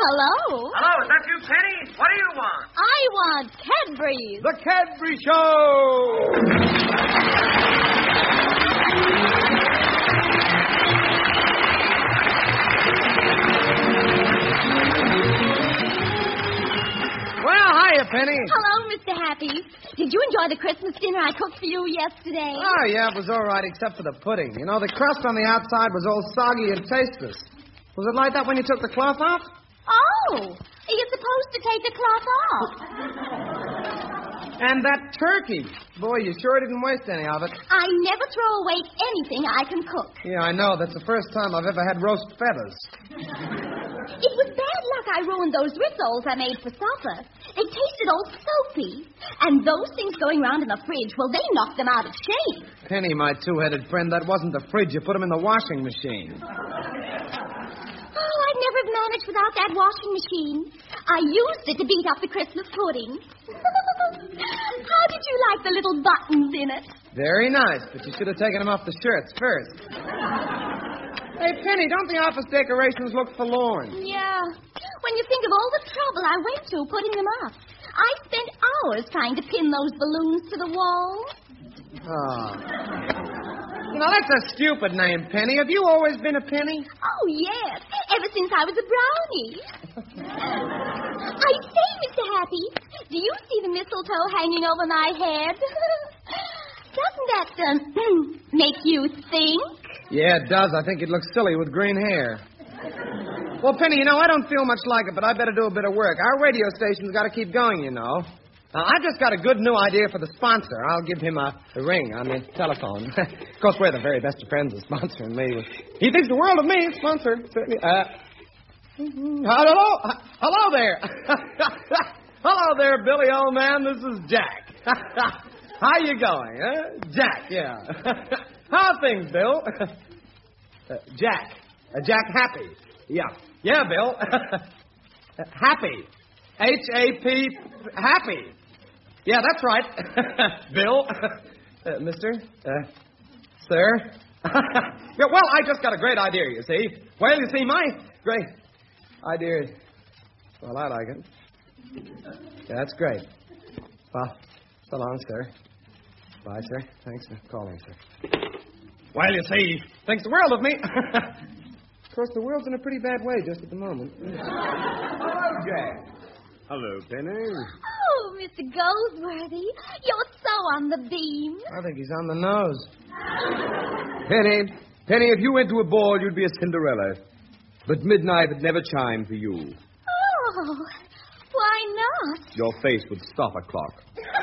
Hello. Hello, is that you, Penny? What do you want? I want Cadbury's. The Cadbury Show! Well, hiya, Penny. Hello, Mr. Happy. Did you enjoy the Christmas dinner I cooked for you yesterday? Oh, yeah, it was all right, except for the pudding. You know, the crust on the outside was all soggy and tasteless. Was it like that when you took the cloth off? Oh, you're supposed to take the cloth off. And that turkey. Boy, you sure didn't waste any of it. I never throw away anything I can cook. Yeah, I know. That's the first time I've ever had roast feathers. It was bad luck I ruined those rissoles I made for supper. They tasted all soapy. And those things going round in the fridge, well, they knocked them out of shape. Penny, my two-headed friend, that wasn't the fridge. You put them in the washing machine. Oh, I'd never have managed without that washing machine. I used it to beat up the Christmas pudding. How did you like the little buttons in it? Very nice, but you should have taken them off the shirts first. Hey, Penny, don't the office decorations look forlorn? Yeah. When you think of all the trouble I went to putting them up. I spent hours trying to pin those balloons to the wall. Oh. Now, that's a stupid name, Penny. Have you always been a Penny? Oh, yes. Ever since I was a brownie. I say, Mr. Happy, do you see the mistletoe hanging over my head? Doesn't that make you think? Yeah, it does. I think it looks silly with green hair. Well, Penny, you know, I don't feel much like it, but I better do a bit of work. Our radio station's got to keep going, you know. Now, I just got a good new idea for the sponsor. I'll give him a ring on the telephone. Of course, we're the very best of friends of sponsoring me. He thinks the world of me, sponsor. Hello there. Hello there, Billy, old man. This is Jack. How you going, Jack, yeah. How are things, Bill? Jack. Jack Happy. Yeah. Yeah, Bill. Happy. H-A-P, happy. Yeah, that's right. Bill. Mister? Sir? Yeah, well, I just got a great idea, you see. Well, you see, my great idea is... Well, I like it. Yeah, that's great. Well, so long, sir. Bye, sir. Thanks for calling, sir. Well, you see, thinks the world of me. Of course, the world's in a pretty bad way just at the moment. Hello, Jack. Hello, Penny. Oh, Mr. Goldsworthy, you're so on the beam. I think he's on the nose. Penny, if you went to a ball, you'd be a Cinderella. But midnight would never chime for you. Oh, why not? Your face would stop a clock.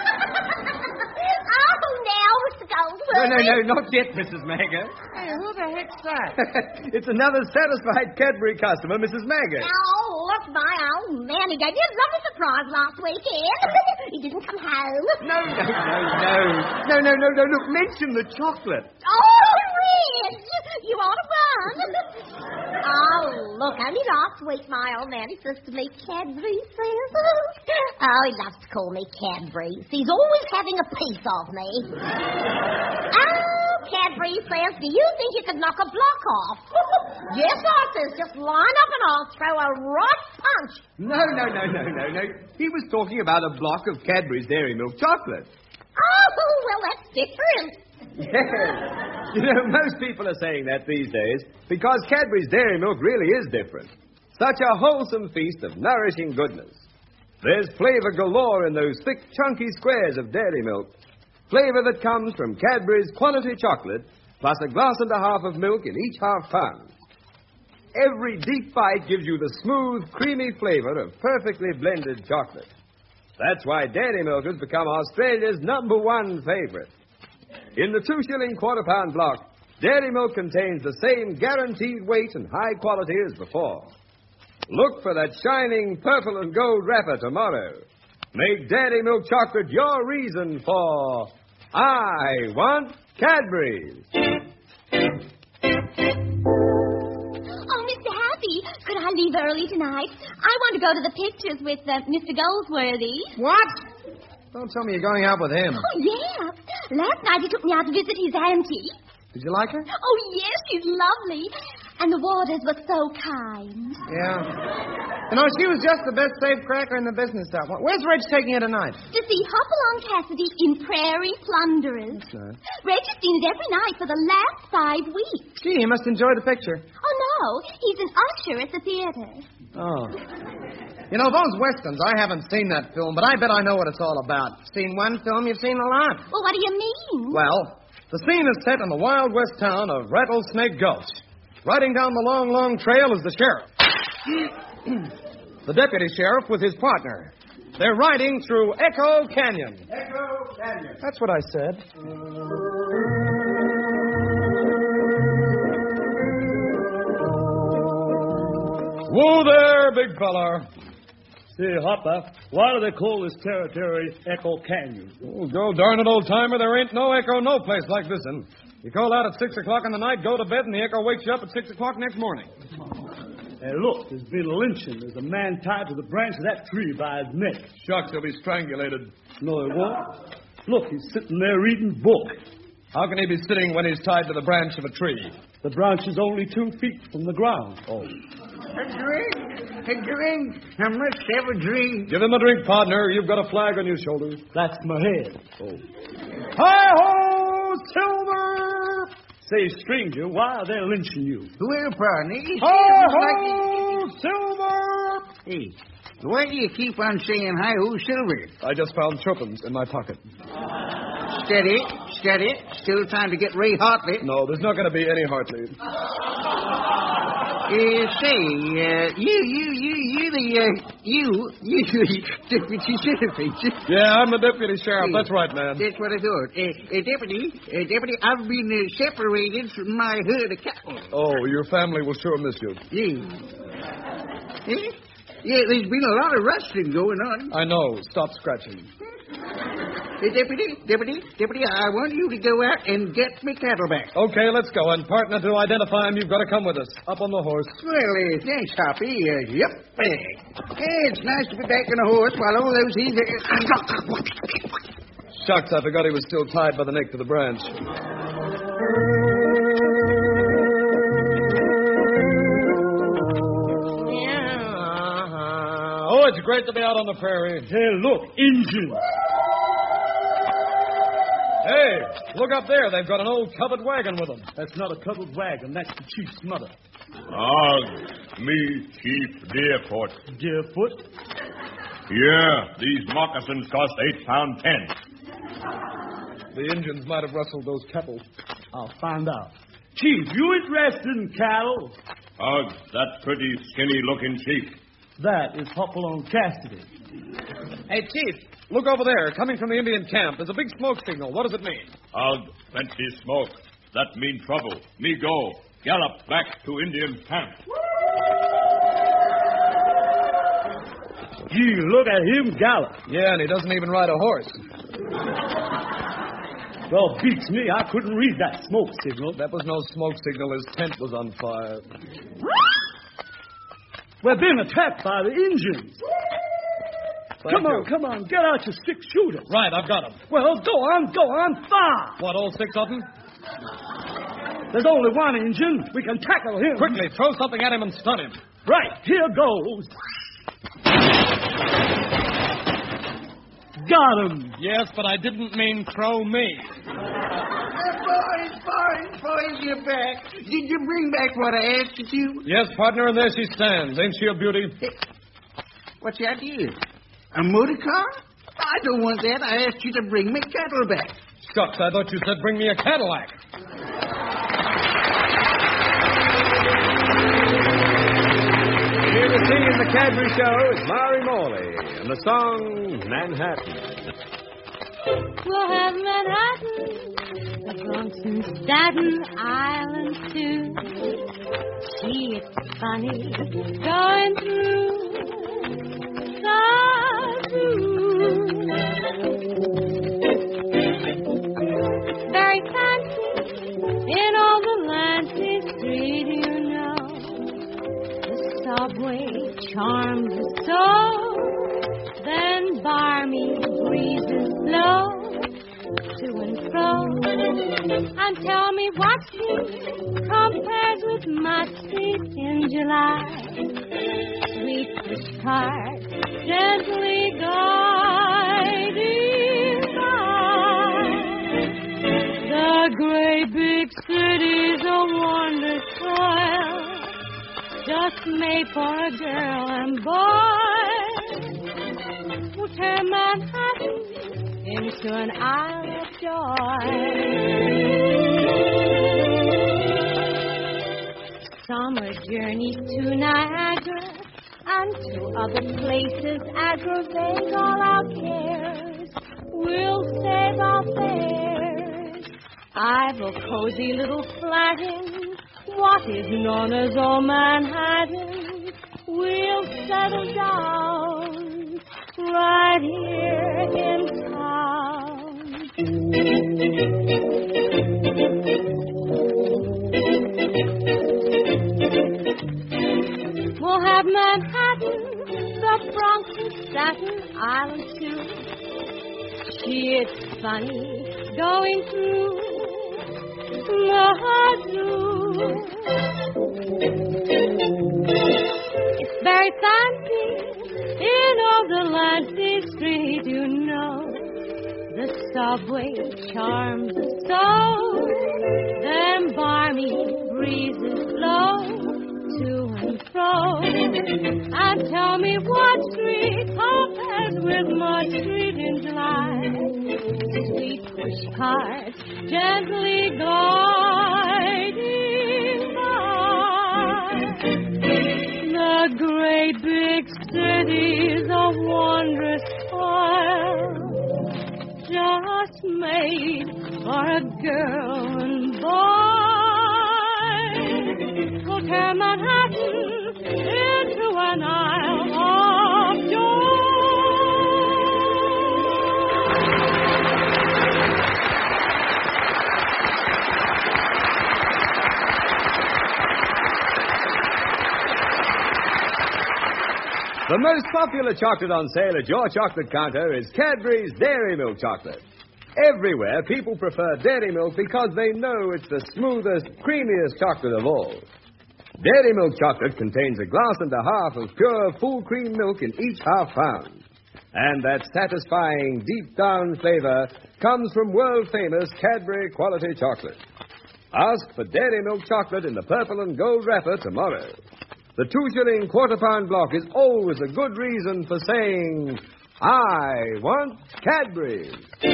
Oh, now, Mr. Goldsworthy. No, not yet, Mrs. Magger. Hey, who the heck's that? It's another satisfied Cadbury customer, Mrs. Magger. Oh, look, my old man. He gave me a lovely surprise last weekend. He didn't come home. No. Look, mention the chocolate. Oh, Rich, you ought to run. Oh, look, only last week my old man, he says to me, Cadbury, says. Oh, he loves to call me Cadbury. He's always having a piece of me. Oh, Cadbury says, do you think you could knock a block off? Yes, I says, just line up and I'll throw a right punch. No. He was talking about a block of Cadbury's Dairy Milk chocolate. Oh, well, that's different. Yes. You know, most people are saying that these days because Cadbury's Dairy Milk really is different. Such a wholesome feast of nourishing goodness. There's flavor galore in those thick, chunky squares of dairy milk. Flavor that comes from Cadbury's quality chocolate, plus a glass and a half of milk in each half-pound. Every deep bite gives you the smooth, creamy flavor of perfectly blended chocolate. That's why dairy milk has become Australia's #1 favorite. In the 2-shilling quarter-pound block, dairy milk contains the same guaranteed weight and high quality as before. Look for that shining purple and gold wrapper tomorrow. Make dairy milk chocolate your reason for... I want Cadbury's. Oh, Mr. Happy, could I leave early tonight? I want to go to the pictures with Mr. Goldsworthy. What? Don't tell me you're going out with him. Oh, yeah. Last night he took me out to visit his auntie. Did you like her? Oh, yes, she's lovely. And the Warders were so kind. Yeah. You know, she was just the best safecracker in the business, that one. Where's Reg taking you tonight? To see Hopalong Cassidy in Prairie Plunderers. That's nice. Reg has seen it every night for the last 5 weeks. Gee, you must enjoy the picture. Oh, no. He's an usher at the theater. Oh. You know, those westerns, I haven't seen that film, but I bet I know what it's all about. Seen one film, you've seen a lot. Well, what do you mean? Well, the scene is set in the Wild West town of Rattlesnake Gulch. Riding down the long, long trail is the sheriff. The deputy sheriff with his partner. They're riding through Echo Canyon. Echo Canyon. That's what I said. Whoa there, big fella. Say, Hopper, why do they call this territory Echo Canyon? Oh, go darn it, old-timer. There ain't no echo no place like this one. You call out at 6 o'clock in the night, go to bed, and the echo wakes you up at 6 o'clock next morning. Hey, look, there's been a lynching. There's a man tied to the branch of that tree by his neck. Shucks, he'll be strangulated. No, he won't. Look, he's sitting there reading book. How can he be sitting when he's tied to the branch of a tree? The branch is only 2 feet from the ground. Oh. A drink. I must have a drink. Give him a drink, partner. You've got a flag on your shoulders. That's my head. Oh. Hi-ho, Silver! Say, stranger, why are they lynching you? Well, partner, it Hi-ho, Silver! Hey, why do you keep on saying hi-ho, Silver? I just found tuppence in my pocket. Steady. Still trying to get Ray Hartley. No, there's not going to be any Hartley. You deputy sheriff. Yeah, I'm the deputy sheriff. That's right, man. That's what I thought. Deputy, I've been separated from my herd of cattle. Oh, your family will sure miss you. Yeah, there's been a lot of rustling going on. I know. Stop scratching. Deputy, I want you to go out and get me cattle back. Okay, let's go. And, partner, to identify him, you've got to come with us. Up on the horse. Well, thanks, Hoppy. Yep. Hey, it's nice to be back on a horse while all those Shucks, I forgot he was still tied by the neck to the branch. Oh, it's great to be out on the prairie. Hey, look, Injun. Hey, look up there. They've got an old covered wagon with them. That's not a covered wagon. That's the chief's mother. Me, Chief Deerfoot. Deerfoot? Yeah, these moccasins cost £8.10. The Indians might have rustled those cattle. I'll find out. Chief, you interested in cattle? That pretty skinny-looking chief. That is Hopalong Cassidy. Hey, Chief, look over there. Coming from the Indian camp. There's a big smoke signal. What does it mean? Plenty smoke. That mean trouble. Me go. Gallop back to Indian camp. Gee, look at him gallop. Yeah, and he doesn't even ride a horse. Well, beats me. I couldn't read that smoke signal. That was no smoke signal. His tent was on fire. We're being attacked by the Indians. Come on. Get out your 6-shooter. Right, I've got him. Well, go on, fire. What, all 6 of them? There's only one Injun. We can tackle him. Quickly, throw something at him and stun him. Right, here goes. Got him. Yes, but I didn't mean throw me. Boys, you're back. Did you bring back what I asked you to? Yes, partner, and there she stands. Ain't she a beauty? Hey, what's that here? A motor car? I don't want that. I asked you to bring me cattle back. Shucks, I thought you said bring me a Cadillac. Here to sing in the Cadbury Show is Maury Morley and the song Manhattan. We'll have Manhattan, the Bronx and Staten Island too. Gee, it's funny going through the roof. Very fancy in all the Lansing Street, you know. The subway charms the soul, then balmy breezes blow to and fro. And tell me what compares with much sweet in July. Sweet pushcart, gently guiding by. The great big city's a wonder soil, just made for a girl and boy. We'll turn Manhattan into an isle of joy. Summer journeys to Niagara and to other places aggravate all our cares. We'll save our fares. I've a cozy little flat in what is known as old Manhattan. We'll settle down right here in town. We'll have Manhattan, the Bronx, and Staten Island, too. Gee, it's funny going through the zoo. It's very fancy in all the Lancy Street, you know. The subway charms us so. Them balmy breezes blow to and fro. And tell me what street compares with my street in July. Sweet pushcart, gently gliding by. The great big city's a wondrous spoil, just made for a girl and boy. We'll turn Manhattan into an isle of joy. The most popular chocolate on sale at your chocolate counter is Cadbury's Dairy Milk Chocolate. Everywhere, people prefer Dairy Milk because they know it's the smoothest, creamiest chocolate of all. Dairy Milk Chocolate contains a glass and a half of pure, full cream milk in each half pound. And that satisfying, deep-down flavor comes from world-famous Cadbury quality chocolate. Ask for Dairy Milk Chocolate in the purple and gold wrapper tomorrow. The 2-shilling quarter-pound block is always a good reason for saying, I want Cadbury.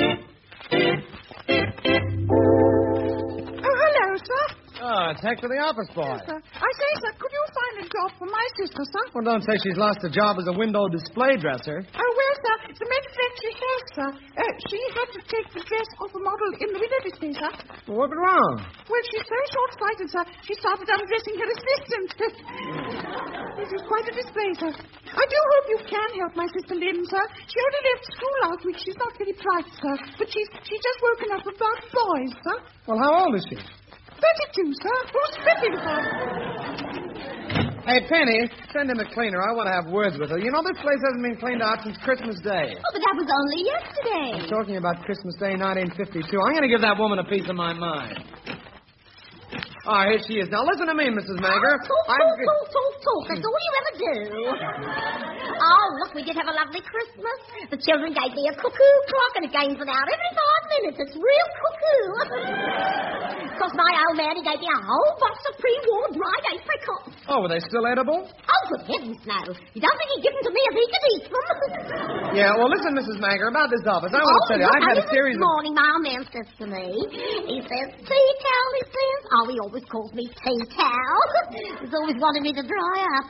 Oh, hello, sir. Oh, it's Hector, the office boy. Yes, sir. I say, sir, could you find a job for my sister, sir? Well, don't say she's lost a job as a window display dresser. Oh, well, sir, as a matter of fact, she has, sir. She had to take the dress off a model in the window display, sir. Well, what's wrong? Well, she's so short-sighted, sir, she started undressing her assistant. This is quite a display, sir. I do hope you can help my sister Lynn, sir. She only left school last week. She's not very bright, sir. But she's just woken up about boys, sir. Well, how old is she? 32, sir. Who's spitting, sir? Hey, Penny, send in the cleaner. I want to have words with her. You know, this place hasn't been cleaned out since Christmas Day. Oh, but that was only yesterday. I'm talking about Christmas Day, 1952. I'm going to give that woman a piece of my mind. Oh, here she is. Now, listen to me, Mrs. Mager. Talk. That's all you ever do. Oh, look, we did have a lovely Christmas. The children gave me a cuckoo clock, and it gains it out every 5 minutes. It's real cuckoo. Of course, my old man, he gave me a whole box of pre-war dried apricots. Oh, were they still edible? Oh, good heavens, no. You don't think he'd give them to me if he could eat them? Yeah, well, listen, Mrs. Mager, about this office. I want to tell you, I've had a series This morning, my old man says to me, he says, tea towel, he says. Oh, he always calls me tea towel. He's always wanted me to dry up.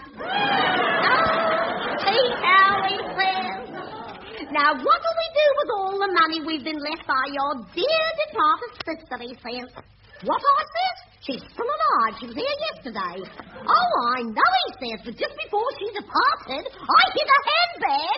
Tea towel, he says. Now, what will we do with all the money we've been left by your dear departed sister, he says. What I said? She's still alive. She was here yesterday. Oh, I know, he says, but just before she departed, I hit a handbag.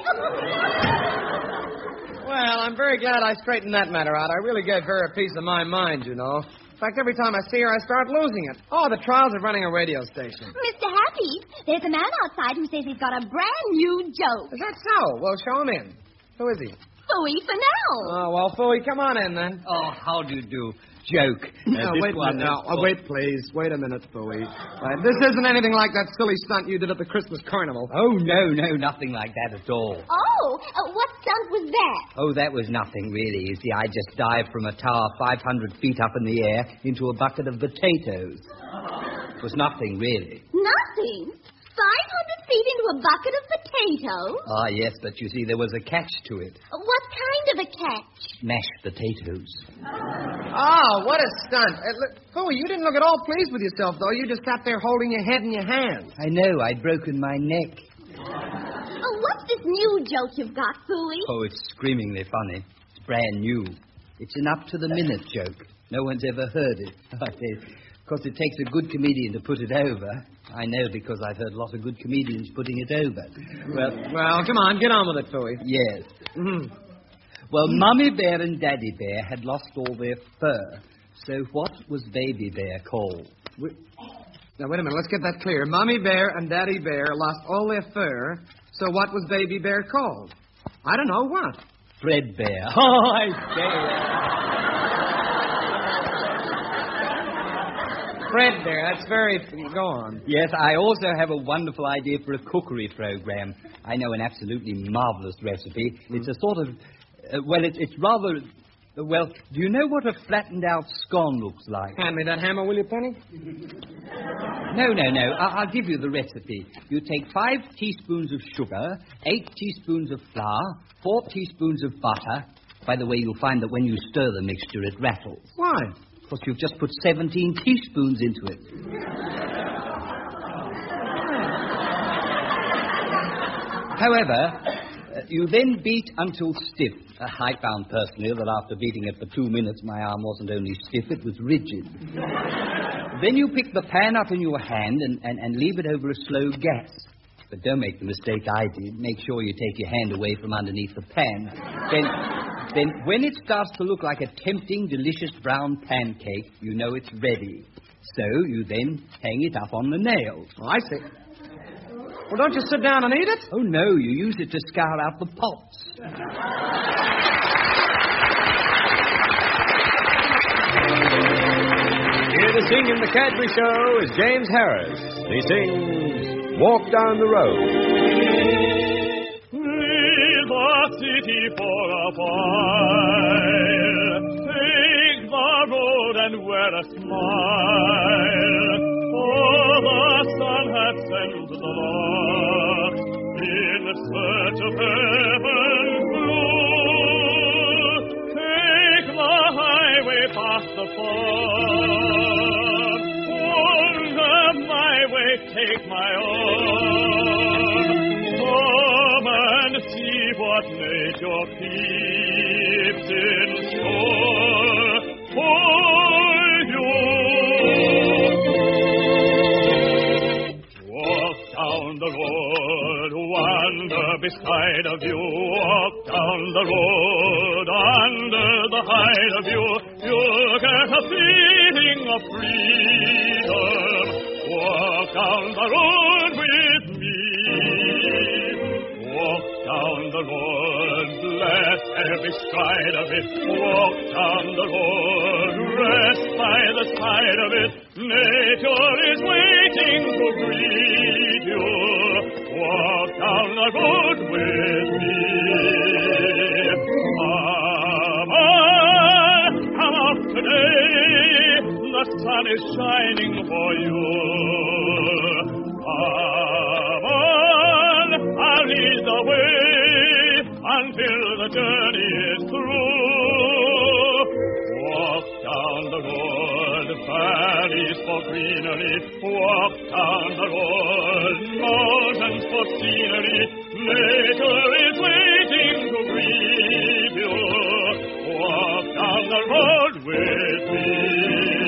Well, I'm very glad I straightened that matter out. I really gave her a piece of my mind, you know. In fact, every time I see her, I start losing it. Oh, the trials of running a radio station. Mr. Happy, there's a man outside who says he's got a brand new joke. Is that so? Well, show him in. Who is he? Phooey for now. Oh, well, Phooey, come on in then. Oh, how do you do? Joke. Wait, please. Wait a minute, Phooey. This isn't anything like that silly stunt you did at the Christmas carnival. Oh, no, nothing like that at all. Oh, what stunt was that? Oh, that was nothing, really. You see, I just dived from a tower 500 feet up in the air into a bucket of potatoes. It was nothing, really. Nothing? 500 feet into a bucket of potatoes? Ah, yes, but you see, there was a catch to it. What kind of a catch? Mashed potatoes. Oh, what a stunt. Phooey, you didn't look at all pleased with yourself, though. You just sat there holding your head in your hands. I know. I'd broken my neck. What's this new joke you've got, Phooey? Oh, it's screamingly funny. It's brand new. It's an up-to-the-minute joke. No one's ever heard it. Of course, it takes a good comedian to put it over. I know because I've heard a lot of good comedians putting it over. Well, come on, get on with it, Phooey. Yes. Mm-hmm. Well, Mummy Bear and Daddy Bear had lost all their fur. So what was Baby Bear called? Now, wait a minute. Let's get that clear. Mommy Bear and Daddy Bear lost all their fur. So what was Baby Bear called? I don't know. What? Fred Bear. Oh, I say. Fred Bear. That's very... Go on. Yes, I also have a wonderful idea for a cookery program. I know an absolutely marvelous recipe. It's a sort of... it's rather... do you know what a flattened-out scone looks like? Hand me that hammer, will you, Penny? No. I'll give you the recipe. You take 5 teaspoons of sugar, 8 teaspoons of flour, 4 teaspoons of butter. By the way, you'll find that when you stir the mixture, it rattles. Why? Because you've just put 17 teaspoons into it. However, you then beat until stiff. I found personally that after beating it for 2 minutes, my arm wasn't only stiff, it was rigid. Then you pick the pan up in your hand and leave it over a slow gas. But don't make the mistake I did. Make sure you take your hand away from underneath the pan. Then when it starts to look like a tempting, delicious brown pancake, you know it's ready. So you then hang it up on the nails. Oh, I see. Well, don't you sit down and eat it? Oh, no, you use it to scour out the pots. Here to sing in the Cadbury Show is James Harris. He sings Walk Down the Road. Leave the city for a while. Take the road and wear a smile. For the sun has sent the lark in search of heaven blue. Take the highway past the farm. Wander my way, take my arm. Come and see what nature keeps in store for you. Walk down the road, wander beside of you. Walk down the road, under the hide of you. You'll get a feeling of freedom. Walk down the road with me. Walk down the road, bless every stride of it. Walk down the road, rest by the side of it. Nature is waiting to greet you. Walk down the road with me. Come out today, the sun is shining for you. I'll lead the way until the journey is through. Walk down the road, valleys for greenery. Walk down the road, mountains for scenery. Nature is waiting to greet you. Walk down the road with me.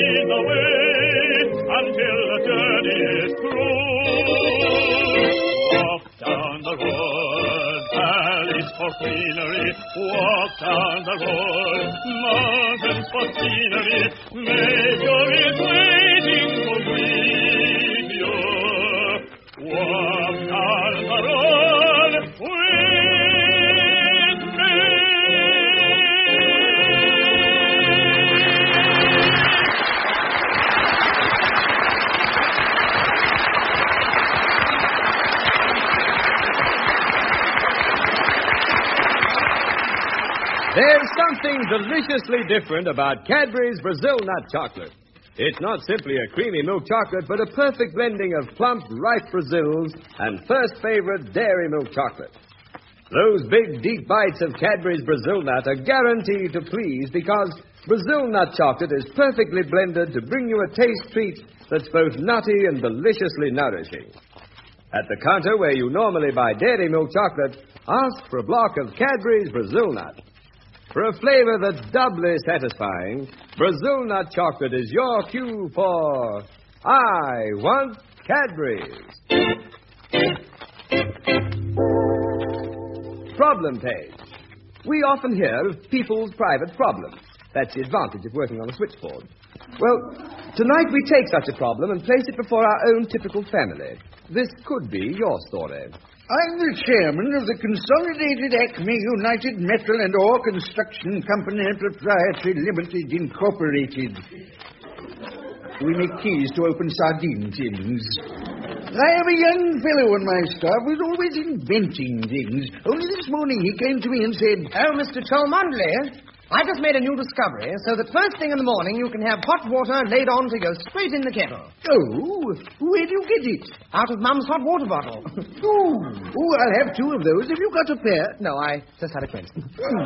lead the way until the journey is through. Walk down the road, valleys for greenery. Walk down the road, mountains for scenery. Nature is waiting to greet you. Walk down the road with me. There's something deliciously different about Cadbury's Brazil Nut Chocolate. It's not simply a creamy milk chocolate, but a perfect blending of plump, ripe Brazils and first favorite dairy milk chocolate. Those big, deep bites of Cadbury's Brazil Nut are guaranteed to please because Brazil Nut Chocolate is perfectly blended to bring you a taste treat that's both nutty and deliciously nourishing. At the counter where you normally buy dairy milk chocolate, ask for a block of Cadbury's Brazil Nut. For a flavor that's doubly satisfying, Brazil Nut Chocolate is your cue for I Want Cadbury's. Problem page. We often hear of people's private problems. That's the advantage of working on a switchboard. Well, tonight we take such a problem and place it before our own typical family. This could be your story. I'm the chairman of the Consolidated Acme United Metal and Ore Construction Company Proprietary Limited Incorporated. We make keys to open sardine tins. I have a young fellow on my staff who's always inventing things. Only this morning he came to me and said, Oh, Mr. Cholmondeley, I just made a new discovery, so that first thing in the morning you can have hot water laid on to go straight in the kettle. Oh, where do you get it? Out of Mum's hot water bottle. I'll have two of those. Have you got a pair? No, I just had a question.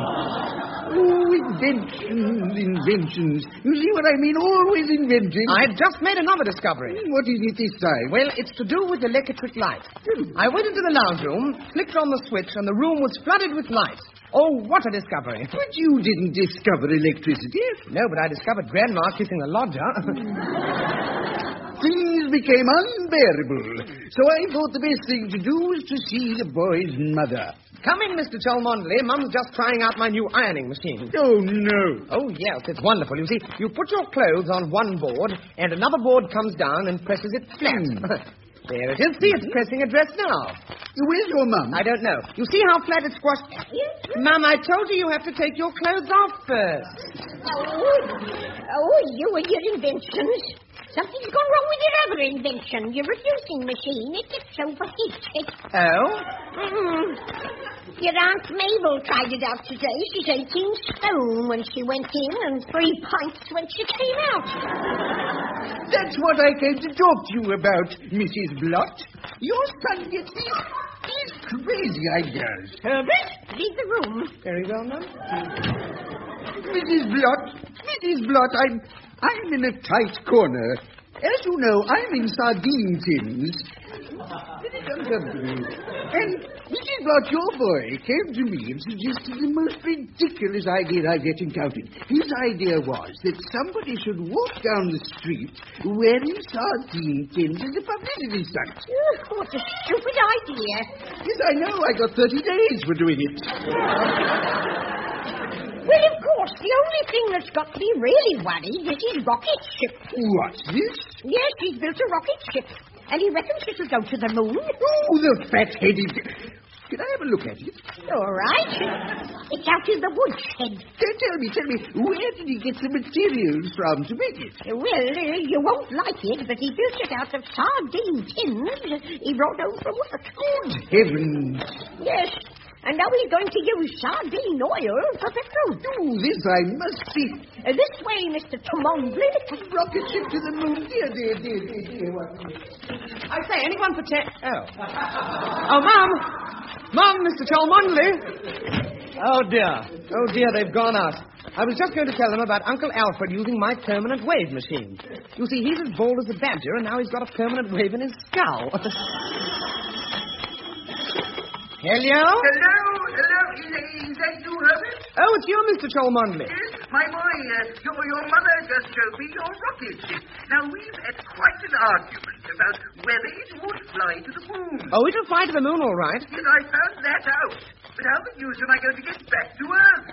Inventions. You see what I mean? Always inventing. I've just made another discovery. What is it this time? Well, it's to do with electric light. I went into the lounge room, flicked on the switch, and the room was flooded with light. Oh, what a discovery. But you didn't discover electricity. No, but I discovered Grandma kissing the lodger. Things became unbearable. So I thought the best thing to do was to see the boy's mother. Come in, Mr. Cholmondeley. Mum's just trying out my new ironing machine. Oh, no. Oh, yes, it's wonderful. You see, you put your clothes on one board, and another board comes down and presses it flat. There it is. See, it's pressing a dress now. Where's your mum? I don't know. You see how flat it's squashed? Mum, I told you have to take your clothes off first. Oh, you and your inventions. Something's gone wrong with your other invention. Your reducing machine. It gets overheated. Oh? Your Aunt Mabel tried it out today. She's 18 stone when she went in and 3 pints when she came out. That's what I came to talk to you about, Mrs. Blott. Your son gets these crazy ideas. Herbert, leave the room. Very well, Mum. Mrs. Blott, I'm in a tight corner. As you know, I'm in sardine tins. And Mrs. Blott, your boy came to me and suggested the most ridiculous idea I've yet encountered. His idea was that somebody should walk down the street wearing sardine tins as a publicity stunt. What a stupid idea. Yes, I know. I got 30 days for doing it. Well, of course, the only thing that's got me really worried is his rocket ship. What's this? Yes, he's built a rocket ship. And he reckons it'll go to the moon. Oh, the fat-headed... Can I have a look at it? All right. It's out in the woodshed. Tell me, where did he get the materials from to make it? Well, you won't like it, but he built it out of sardine tins he brought home from work. Good heavens. Yes. And now he's going to use sardine oil for petrol. Oh, this I must see. This way, Mr. Cholmondeley. Rocket ship to the moon. Dear. I say, anyone for Oh, Mum! Mum, Mr. Cholmondeley! Oh, dear, they've gone out. I was just going to tell them about Uncle Alfred using my permanent wave machine. You see, he's as bold as a badger, and now he's got a permanent wave in his skull. Hello? Hello? Is that you, Herbert? Oh, it's you, Mr. Cholmondeley. Yes? My boy, your mother just showed me your rocket ship. Now, we've had quite an argument about whether it would fly to the moon. Oh, it'll fly to the moon, all right. Yes, I found that out. But how the deuce am I going to get back to Earth?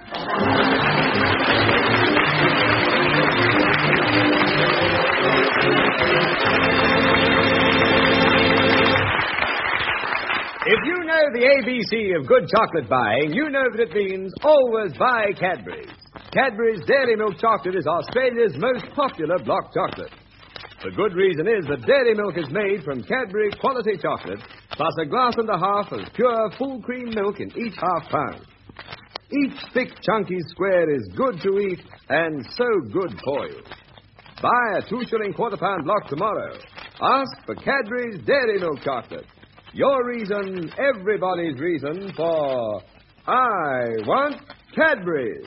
If you know the ABC of good chocolate buying, you know that it means always buy Cadbury's. Cadbury's Dairy Milk Chocolate is Australia's most popular block chocolate. The good reason is that dairy milk is made from Cadbury quality chocolate, plus a glass and a half of pure full cream milk in each half pound. Each thick, chunky square is good to eat and so good for you. Buy a 2-shilling quarter-pound block tomorrow. Ask for Cadbury's Dairy Milk Chocolate. Your reason, everybody's reason for I Want Cadbury's.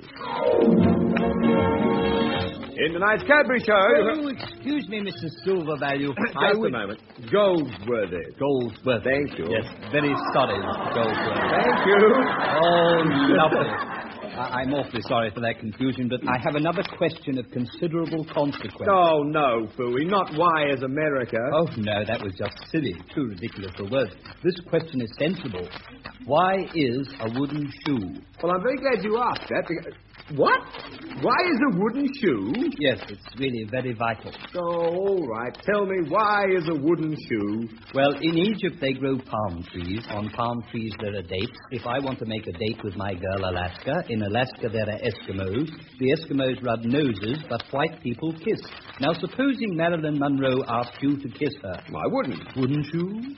In tonight's Cadbury show... Oh, excuse me, Mr. Silver Value. Just a moment. Goldsworthy. Goldsworthy. Thank you. Yes, very sorry, Mr. Goldsworthy. Thank you. Oh, lovely. I'm awfully sorry for that confusion, but I have another question of considerable consequence. Oh, no, Fooey, not why is America. Oh, no, that was just silly. Too ridiculous for words. This question is sensible. Why is a wooden shoe? Well, I'm very glad you asked that. Because... What? Why is a wooden shoe? Yes, it's really very vital. Oh, all right. Tell me, why is a wooden shoe? Well, in Egypt, they grow palm trees. On palm trees, there are dates. If I want to make a date with my girl, Alaska, in Alaska, there are Eskimos. The Eskimos rub noses, but white people kiss. Now, supposing Marilyn Monroe asked you to kiss her. I wouldn't. Wouldn't you?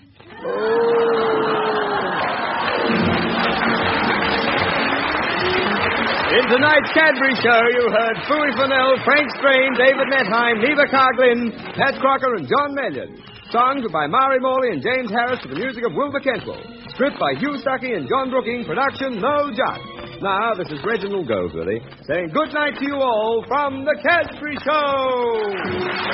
In tonight's Cadbury show, you heard Fooey Fennell, Frank Strain, David Netheim, Neva Carglin, Pat Crocker, and John Mellion. Songs were by Mari Morley and James Harris to the music of Wilbur Cantwell. Script by Hugh Stuckey and John Brooking. Production, Noel Judd. Now, this is Reginald Goldsworthy saying good night to you all from the Cadbury Show.